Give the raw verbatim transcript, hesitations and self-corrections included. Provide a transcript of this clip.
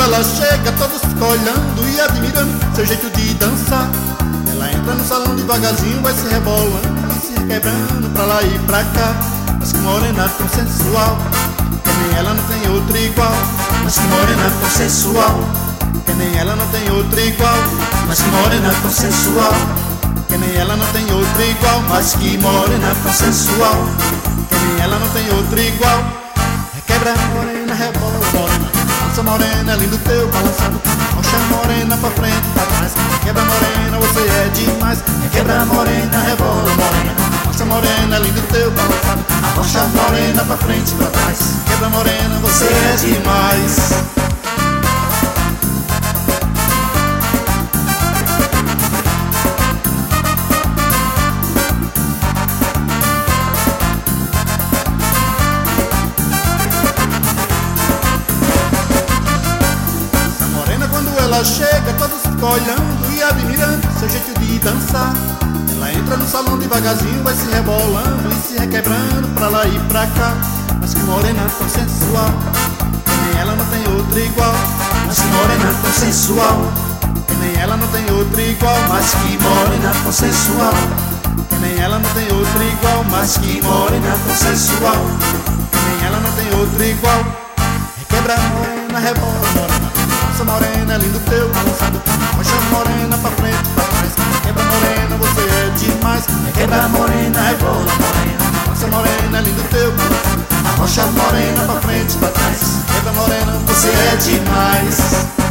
ela chega, todos ficam olhando e admirando seu jeito de dançar. Ela entra no salão devagarzinho, vai se rebolando e se requebrando pra lá e pra cá. Mas que morena tão sensual, que nem ela não tem outra igual. Mas que morena tão sensual, que nem ela não tem outra igual. Mas que morena tão sensual, que nem ela não tem outra igual. Mas que morena tão sensual, que nem ela não tem outra igual. Requebra morena, rebola morena, dança morena, lindo teu balançado. Rocha morena pra frente e pra trás. Requebra morena, você é demais. Requebra morena, rebola morena, dança morena, lindo teu balançado. Rocha morena pra frente e pra trás. Requebra morena, você é demais. Ela chega, todos ficam olhando e admirando seu jeito de dançar. Ela entra no salão devagarzinho, vai se rebolando e se requebrando pra lá e pra cá. Mas que morena tão sensual, que nem ela não tem outra igual. Mas que morena tão sensual, que nem ela não tem outra igual. Mas que morena tão sensual, que nem ela não tem outra igual. Mas que morena tão sensual, que nem ela não tem outra igual. Requebra morena, rebola morena, dança morena, lindo teu balançado. Rocha morena pra frente e pra trás. Quebra morena, você é demais. Quebra morena, rebola morena, dança morena, lindo teu balançado. Rocha morena pra frente e pra trás. Quebra morena, você é demais.